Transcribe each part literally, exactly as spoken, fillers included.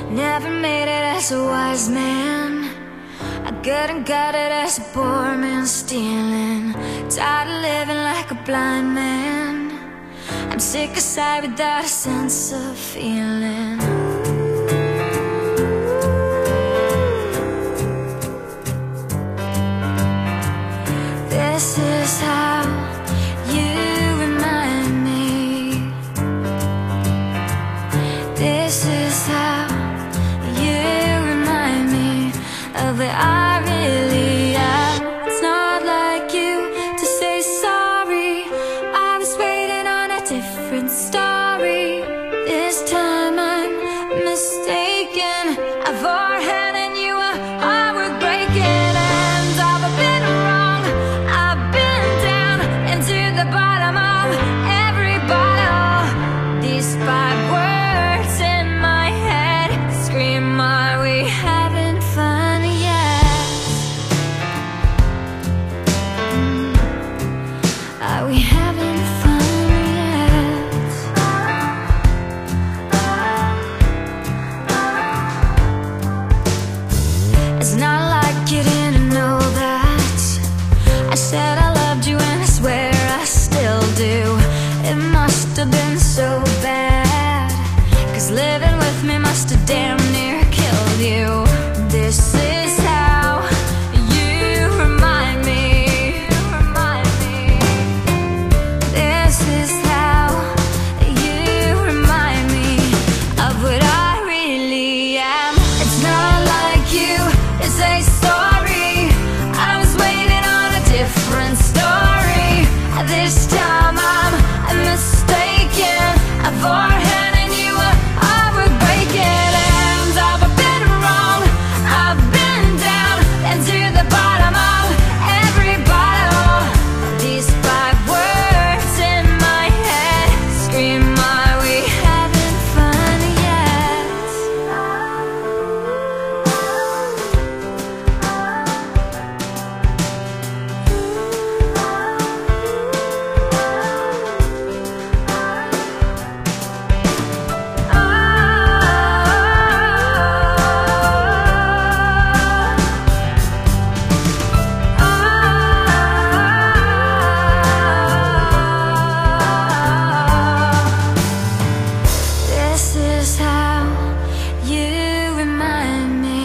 Never made it as a wise man. I couldn't cut it as a poor man stealing. Tired of living like a blind man. I'm sick aside without a sense of feeling. This is how you remind me. This is how you remind me of where I really am. It's not like you to say sorry. I was waiting on a different story. This time I'm mistaken. I've overheard and you are heartbreaking. And I've been wrong, I've been down into the bottom of every bottle. These five words in my head scream, are we having fun yet? Mm. Are we having fun yet? It's not like you didn't know that I said I loved you and I swear I still do. It must have been so bad, 'cause living with me must have damn near killed you. This is how you remind me. This is how you remind me of what I really am. It's not like you to say sorry. I was waiting on a different story. This time I'm mistaken. I've overheard and you were heartbreaking. And I've been wrong, I've been down into the bottom of every bottle. These five words in my head scream, are we having fun yet? This is how you remind me.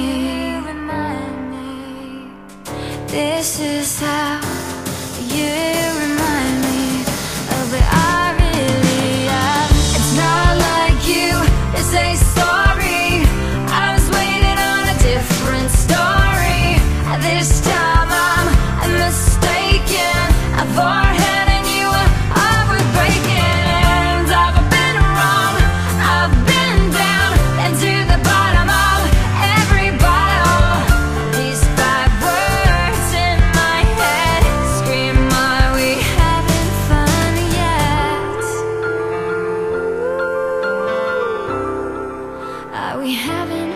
This is how you remind me of where I really am. It's not like you to say sorry. I was waiting on a different story. This time I'm mistaken. I've overheard and you were heartbreaking. And I've been wrong, I've been down into the bottom of every bottle. These five words in my head scream, are we having fun yet? Are we having